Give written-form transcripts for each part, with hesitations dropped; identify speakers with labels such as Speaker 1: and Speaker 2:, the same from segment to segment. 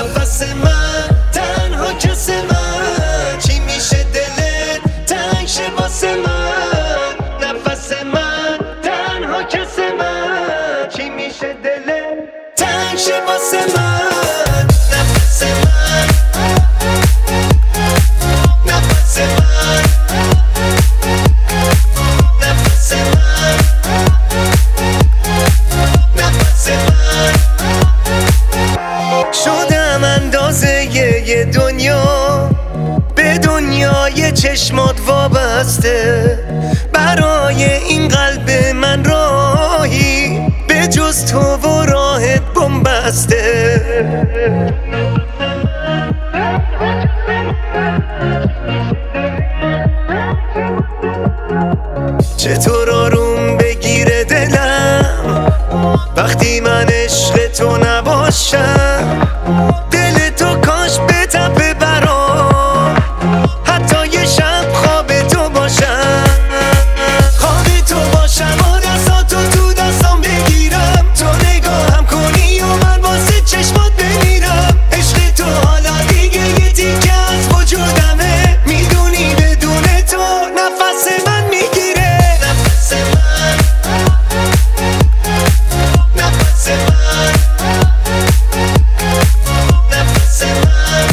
Speaker 1: نفس من تنها کس من، چی میشه دلت تنگ شه واسه من. نفس من تنها کس من، چی میشه دلت تنگ شه واسه من. نفس من نفس من نفس من نفس من شدم اندازه یه دنیا، به دنیای چشمات وابسته. برای این قلب من راهی به جز تو و راهت بنبسته. چطور آروم بگیره دلم وقتی من عشق تو نباشم. دل تو کاش بتپه برام، حتی یه شب خواب تو باشم. خواب تو باشم و دستاتو تو دستام بگیرم، تو نگاهم کنی و من واسه چشمات بمیرم. عشق تو حالا دیگه یه تیکه از وجودمه، میدونی بدون تو نفس من میگیره. نفس من نفس من نفس من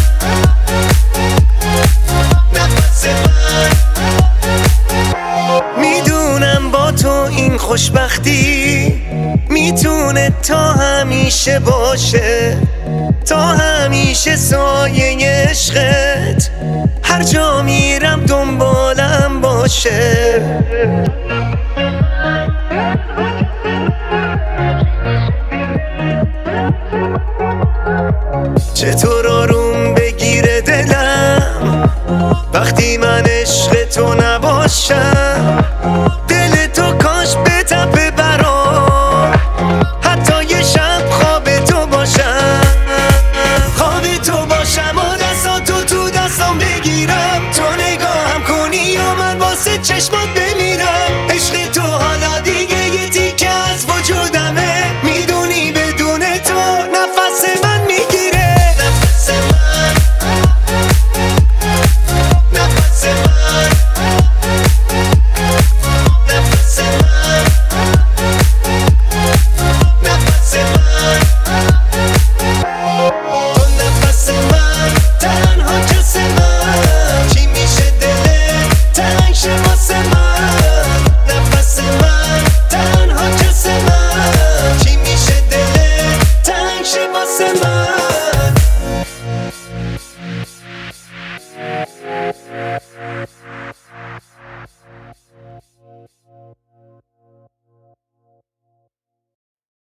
Speaker 1: نفس من میدونم با تو این خوشبختی میتونه تا همیشه باشه، تا همیشه سایه عشقت هر جا میرم دنبالم باشه. چطور آروم بگیره دلم وقتی من عشق تو